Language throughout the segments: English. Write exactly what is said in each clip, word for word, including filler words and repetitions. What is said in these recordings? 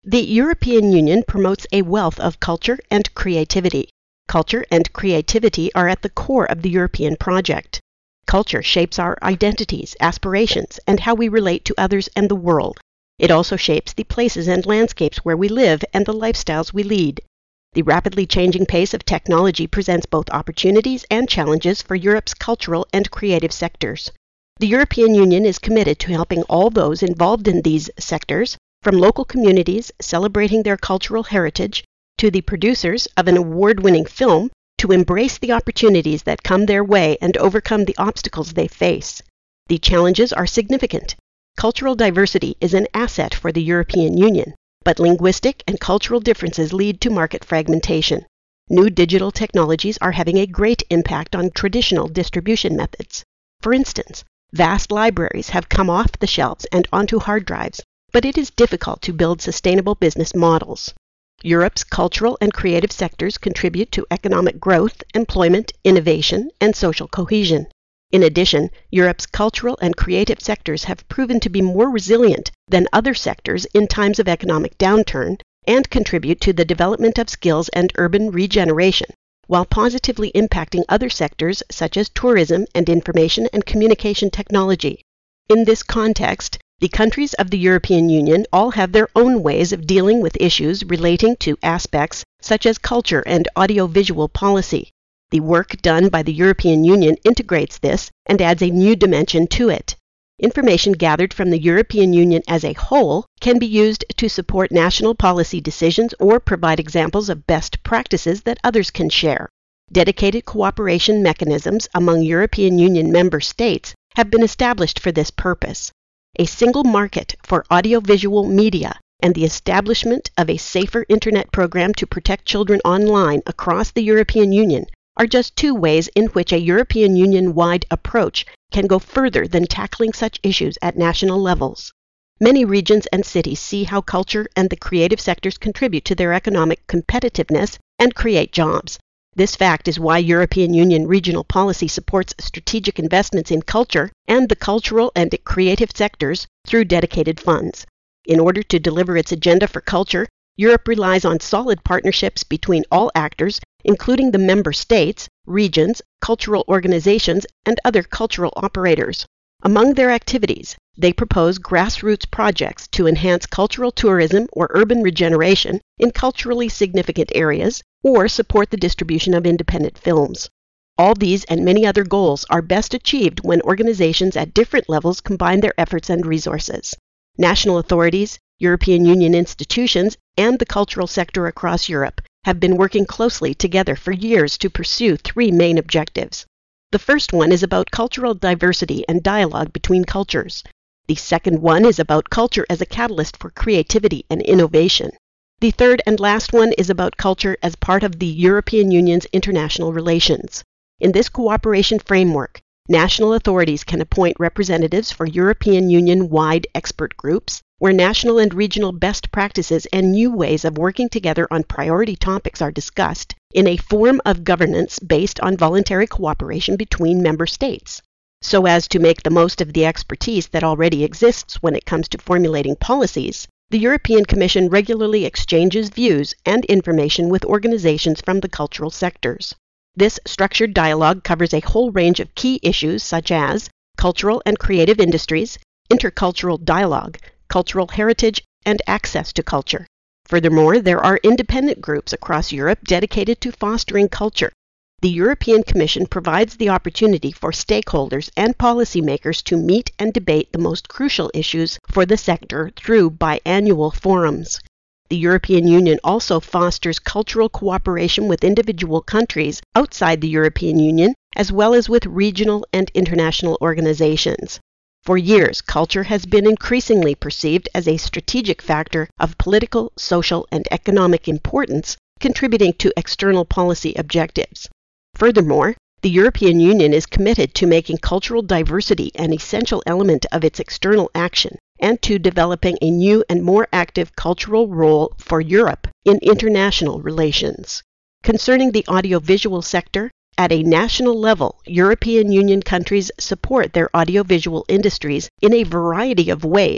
The European Union promotes a wealth of culture and creativity. Culture and creativity are at the core of the European project. Culture shapes our identities, aspirations, and how we relate to others and the world. It also shapes the places and landscapes where we live and the lifestyles we lead. The rapidly changing pace of technology presents both opportunities and challenges for Europe's cultural and creative sectors. The European Union is committed to helping all those involved in these sectors, from local communities celebrating their cultural heritage to the producers of an award-winning film, to embrace the opportunities that come their way and overcome the obstacles they face. The challenges are significant. Cultural diversity is an asset for the European Union, but linguistic and cultural differences lead to market fragmentation. New digital technologies are having a great impact on traditional distribution methods. For instance, vast libraries have come off the shelves and onto hard drives, but it is difficult to build sustainable business models. Europe's cultural and creative sectors contribute to economic growth, employment, innovation, and social cohesion. In addition, Europe's cultural and creative sectors have proven to be more resilient than other sectors in times of economic downturn and contribute to the development of skills and urban regeneration, while positively impacting other sectors such as tourism and information and communication technology. In this context, the countries of the European Union all have their own ways of dealing with issues relating to aspects such as culture and audiovisual policy. The work done by the European Union integrates this and adds a new dimension to it. Information gathered from the European Union as a whole can be used to support national policy decisions or provide examples of best practices that others can share. Dedicated cooperation mechanisms among European Union member states have been established for this purpose. A single market for audiovisual media and the establishment of a safer internet program to protect children online across the European Union are just two ways in which a European Union-wide approach can go further than tackling such issues at national levels. Many regions and cities see how culture and the creative sectors contribute to their economic competitiveness and create jobs. This fact is why European Union regional policy supports strategic investments in culture and the cultural and creative sectors through dedicated funds. In order to deliver its agenda for culture, Europe relies on solid partnerships between all actors, including the member states, regions, cultural organizations, and other cultural operators. Among their activities, they propose grassroots projects to enhance cultural tourism or urban regeneration in culturally significant areas, or support the distribution of independent films. All these and many other goals are best achieved when organizations at different levels combine their efforts and resources. National authorities, European Union institutions, and the cultural sector across Europe have been working closely together for years to pursue three main objectives. The first one is about cultural diversity and dialogue between cultures. The second one is about culture as a catalyst for creativity and innovation. The third and last one is about culture as part of the European Union's international relations. In this cooperation framework, national authorities can appoint representatives for European Union-wide expert groups, where national and regional best practices and new ways of working together on priority topics are discussed in a form of governance based on voluntary cooperation between member states. So as to make the most of the expertise that already exists when it comes to formulating policies, the European Commission regularly exchanges views and information with organizations from the cultural sectors. This structured dialogue covers a whole range of key issues such as cultural and creative industries, intercultural dialogue, cultural heritage, and access to culture. Furthermore, there are independent groups across Europe dedicated to fostering culture. The European Commission provides the opportunity for stakeholders and policymakers to meet and debate the most crucial issues for the sector through biannual forums. The European Union also fosters cultural cooperation with individual countries outside the European Union, as well as with regional and international organizations. For years, culture has been increasingly perceived as a strategic factor of political, social, and economic importance, contributing to external policy objectives. Furthermore, the European Union is committed to making cultural diversity an essential element of its external action and to developing a new and more active cultural role for Europe in international relations. Concerning the audiovisual sector, at a national level, European Union countries support their audiovisual industries in a variety of ways,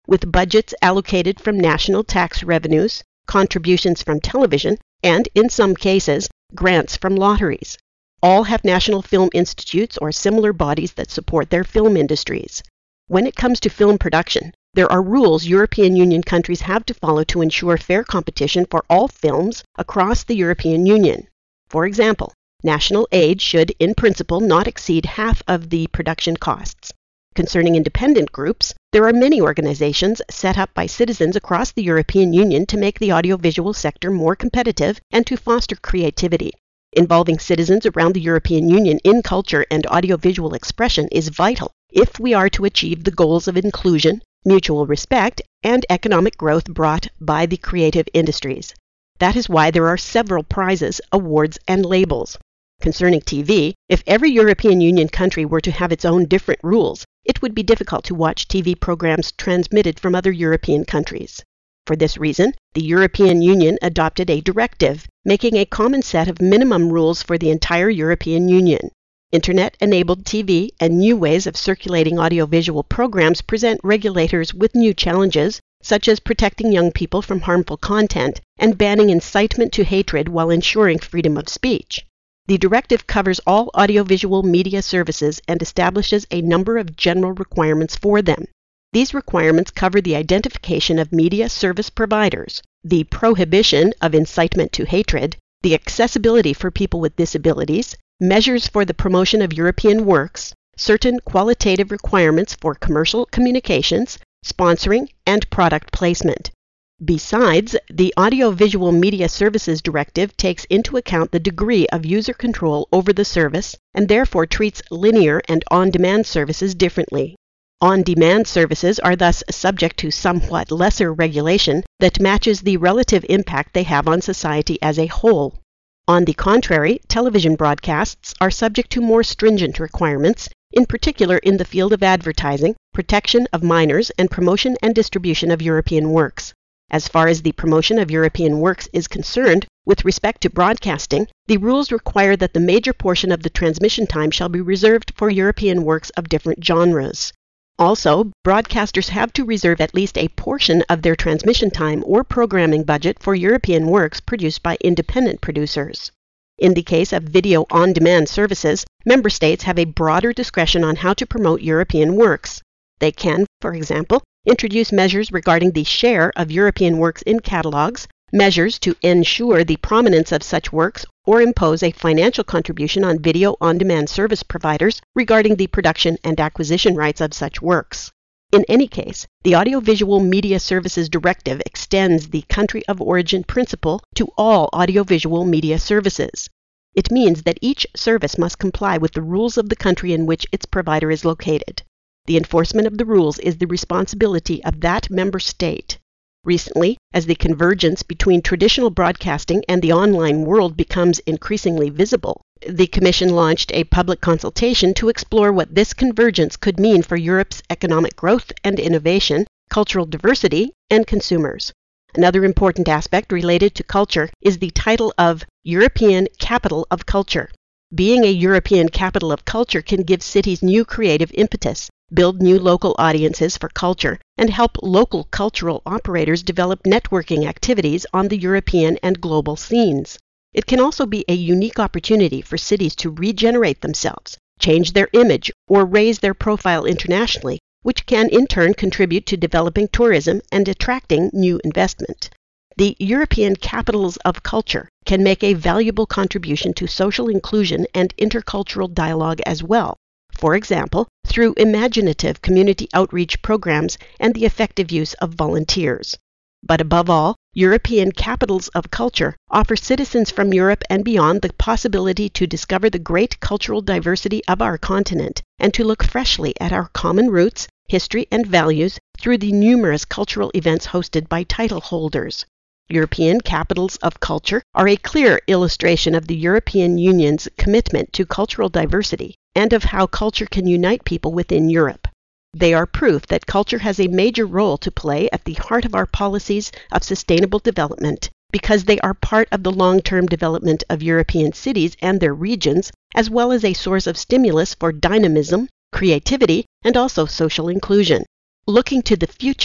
with budgets allocated from national tax revenues, contributions from television, and, in some cases, grants from lotteries. All have national film institutes or similar bodies that support their film industries. When it comes to film production, there are rules European Union countries have to follow to ensure fair competition for all films across the European Union. For example, national aid should, in principle, not exceed half of the production costs. Concerning independent groups, there are many organizations set up by citizens across the European Union to make the audiovisual sector more competitive and to foster creativity. Involving citizens around the European Union in culture and audiovisual expression is vital if we are to achieve the goals of inclusion, mutual respect, and economic growth brought by the creative industries. That is why there are several prizes, awards, and labels. Concerning T V, if every European Union country were to have its own different rules, it would be difficult to watch T V programs transmitted from other European countries. For this reason, the European Union adopted a directive making a common set of minimum rules for the entire European Union. Internet-enabled T V and new ways of circulating audiovisual programs present regulators with new challenges, such as protecting young people from harmful content and banning incitement to hatred while ensuring freedom of speech. The directive covers all audiovisual media services and establishes a number of general requirements for them. These requirements cover the identification of media service providers, the prohibition of incitement to hatred, the accessibility for people with disabilities, measures for the promotion of European works, certain qualitative requirements for commercial communications, sponsoring, and product placement. Besides, the Audiovisual Media Services Directive takes into account the degree of user control over the service and therefore treats linear and on-demand services differently. On-demand services are thus subject to somewhat lesser regulation that matches the relative impact they have on society as a whole. On the contrary, television broadcasts are subject to more stringent requirements, in particular in the field of advertising, protection of minors, and promotion and distribution of European works. As far as the promotion of European works is concerned, with respect to broadcasting, the rules require that the major portion of the transmission time shall be reserved for European works of different genres. Also, broadcasters have to reserve at least a portion of their transmission time or programming budget for European works produced by independent producers. In the case of video on-demand services, member states have a broader discretion on how to promote European works. They can, for example, introduce measures regarding the share of European works in catalogs, measures to ensure the prominence of such works, or impose a financial contribution on video on-demand service providers regarding the production and acquisition rights of such works. In any case, the Audiovisual Media Services Directive extends the country of origin principle to all audiovisual media services. It means that each service must comply with the rules of the country in which its provider is located. The enforcement of the rules is the responsibility of that member state. Recently, as the convergence between traditional broadcasting and the online world becomes increasingly visible, the Commission launched a public consultation to explore what this convergence could mean for Europe's economic growth and innovation, cultural diversity, and consumers. Another important aspect related to culture is the title of European Capital of Culture. Being a European capital of culture can give cities new creative impetus, build new local audiences for culture, and help local cultural operators develop networking activities on the European and global scenes. It can also be a unique opportunity for cities to regenerate themselves, change their image, or raise their profile internationally, which can in turn contribute to developing tourism and attracting new investment. The European Capitals of Culture can make a valuable contribution to social inclusion and intercultural dialogue as well. For example, through imaginative community outreach programs and the effective use of volunteers. But above all, European Capitals of Culture offer citizens from Europe and beyond the possibility to discover the great cultural diversity of our continent and to look freshly at our common roots, history, and values through the numerous cultural events hosted by title holders. European Capitals of Culture are a clear illustration of the European Union's commitment to cultural diversity and of how culture can unite people within Europe. They are proof that culture has a major role to play at the heart of our policies of sustainable development, because they are part of the long-term development of European cities and their regions, as well as a source of stimulus for dynamism, creativity, and also social inclusion. Looking to the future,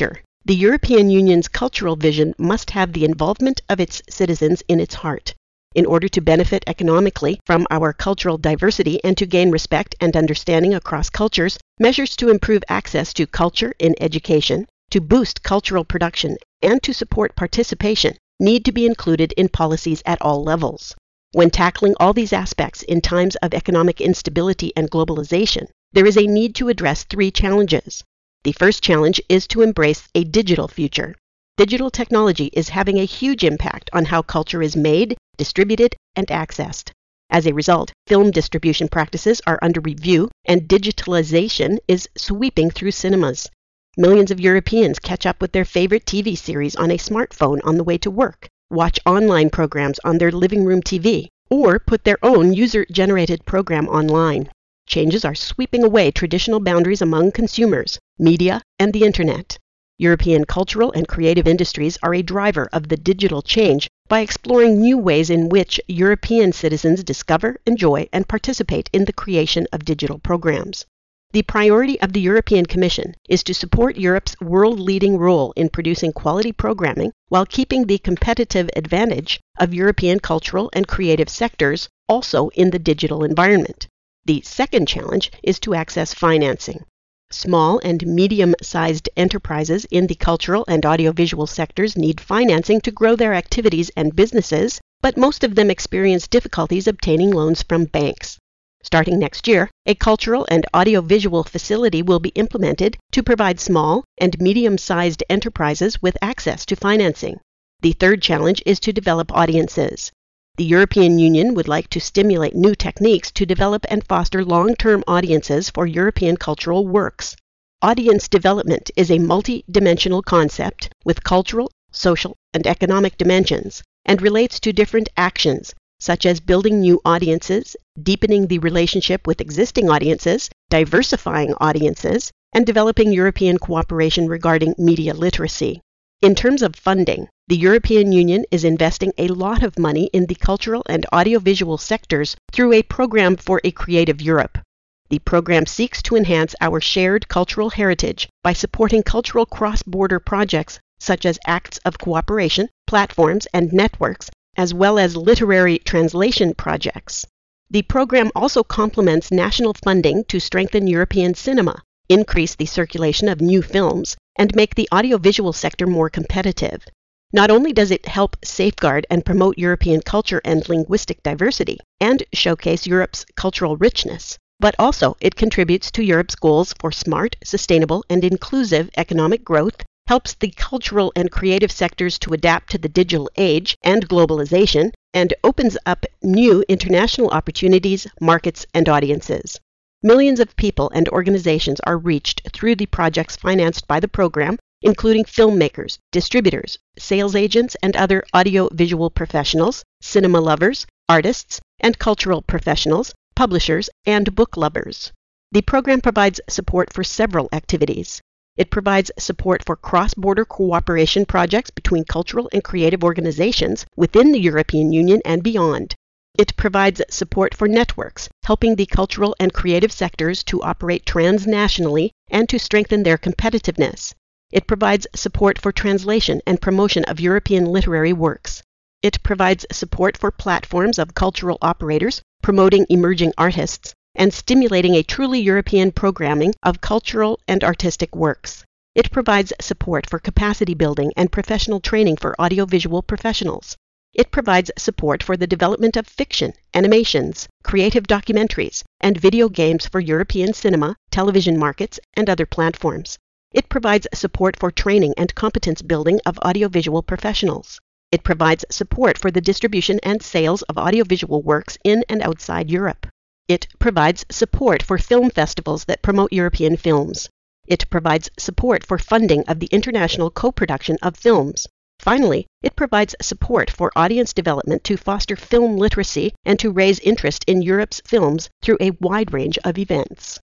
The European Union's cultural vision must have the involvement of its citizens in its heart. In order to benefit economically from our cultural diversity and to gain respect and understanding across cultures, measures to improve access to culture in education, to boost cultural production, and to support participation need to be included in policies at all levels. When tackling all these aspects in times of economic instability and globalization, there is a need to address three challenges. The first challenge is to embrace a digital future. Digital technology is having a huge impact on how culture is made, distributed, and accessed. As a result, film distribution practices are under review and digitalization is sweeping through cinemas. Millions of Europeans catch up with their favorite T V series on a smartphone on the way to work, watch online programs on their living room T V, or put their own user-generated program online. Changes are sweeping away traditional boundaries among consumers, media, and the Internet. European cultural and creative industries are a driver of the digital change by exploring new ways in which European citizens discover, enjoy, and participate in the creation of digital programs. The priority of the European Commission is to support Europe's world-leading role in producing quality programming while keeping the competitive advantage of European cultural and creative sectors also in the digital environment. The second challenge is to access financing. Small and medium-sized enterprises in the cultural and audiovisual sectors need financing to grow their activities and businesses, but most of them experience difficulties obtaining loans from banks. Starting next year, a cultural and audiovisual facility will be implemented to provide small and medium-sized enterprises with access to financing. The third challenge is to develop audiences. The European Union would like to stimulate new techniques to develop and foster long-term audiences for European cultural works. Audience development is a multi-dimensional concept with cultural, social, and economic dimensions, and relates to different actions, such as building new audiences, deepening the relationship with existing audiences, diversifying audiences, and developing European cooperation regarding media literacy. In terms of funding, the European Union is investing a lot of money in the cultural and audiovisual sectors through a program for a creative Europe. The program seeks to enhance our shared cultural heritage by supporting cultural cross-border projects such as acts of cooperation, platforms, and networks, as well as literary translation projects. The program also complements national funding to strengthen European cinema, increase the circulation of new films, and make the audiovisual sector more competitive. Not only does it help safeguard and promote European culture and linguistic diversity, and showcase Europe's cultural richness, but also it contributes to Europe's goals for smart, sustainable, and inclusive economic growth, helps the cultural and creative sectors to adapt to the digital age and globalization, and opens up new international opportunities, markets, and audiences. Millions of people and organizations are reached through the projects financed by the program, including filmmakers, distributors, sales agents, and other audiovisual professionals, cinema lovers, artists, and cultural professionals, publishers, and book lovers. The program provides support for several activities. It provides support for cross-border cooperation projects between cultural and creative organizations within the European Union and beyond. It provides support for networks, helping the cultural and creative sectors to operate transnationally and to strengthen their competitiveness. It provides support for translation and promotion of European literary works. It provides support for platforms of cultural operators, promoting emerging artists, and stimulating a truly European programming of cultural and artistic works. It provides support for capacity building and professional training for audiovisual professionals. It provides support for the development of fiction, animations, creative documentaries, and video games for European cinema, television markets, and other platforms. It provides support for training and competence building of audiovisual professionals. It provides support for the distribution and sales of audiovisual works in and outside Europe. It provides support for film festivals that promote European films. It provides support for funding of the international co-production of films. Finally, it provides support for audience development to foster film literacy and to raise interest in Europe's films through a wide range of events.